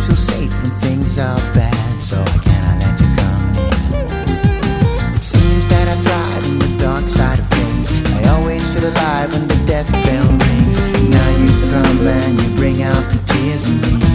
feel safe when things are bad, so I cannot let you come near. It seems that I thrive in the dark side of things. I always feel alive when the death bell rings. Now you come and you bring out the tears in me.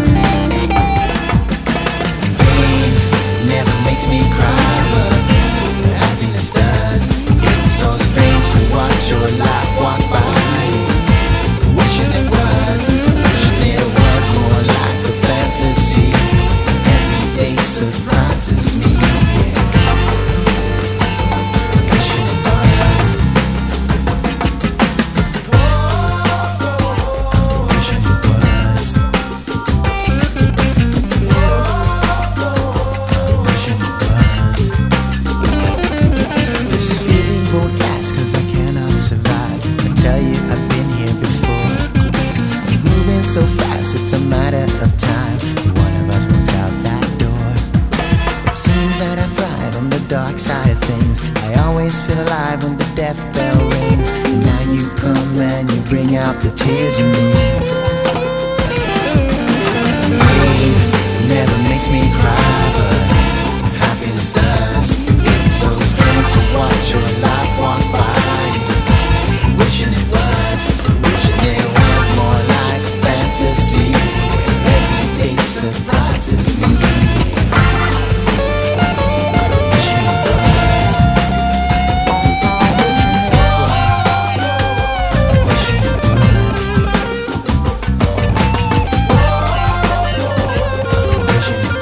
Pain never makes me cry, but happiness does. It's so strange to watch your life walk by, wishing it was, wishing it was more like a fantasy. Every day surprises me, yeah. Wishing it was, wishing it was, wishing it was. This feeling won't last, 'cause I cannot survive. I tell you, I've been here before. Keep moving so fast, it's a matter of time. One of us moves out that door. It seems that I thrive on the dark side of things. I always feel alive when the death bell rings. And now you come and you bring out the tears in me. Pain never makes me cry, but happiness does. It's so strange to watch your life walk by, wishing it was, wishing it was more like a fantasy. Every day surprises me. Wishing it was, wishing it was, wishing it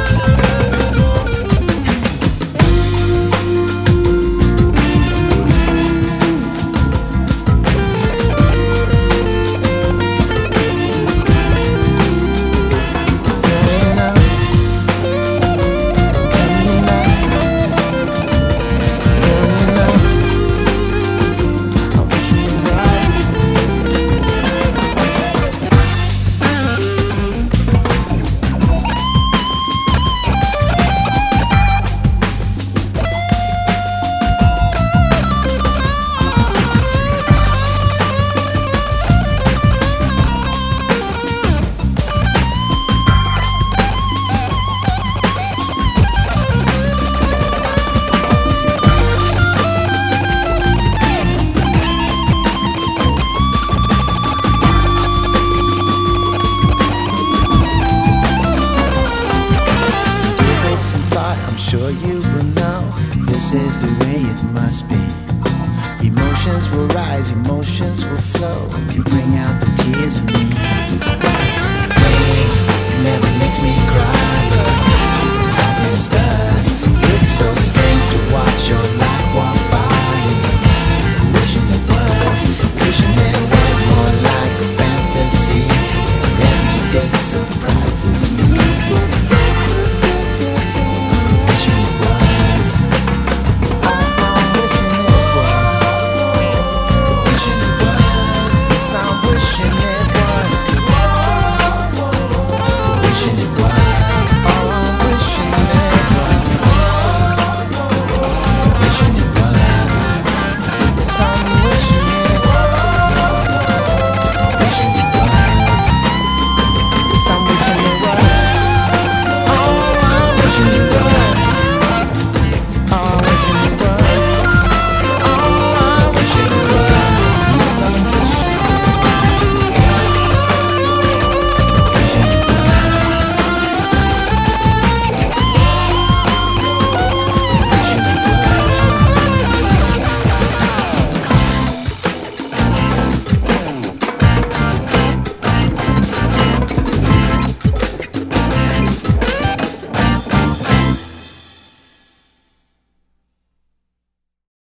I'm sure you will know this is the way it must be. Emotions will rise, emotions will flow. You bring out the tears in me. Pain never makes me cry, but happiness does. It's so strange to watch your life walk by, wishing it was, wishing it was more like a fantasy. Every day surprises me.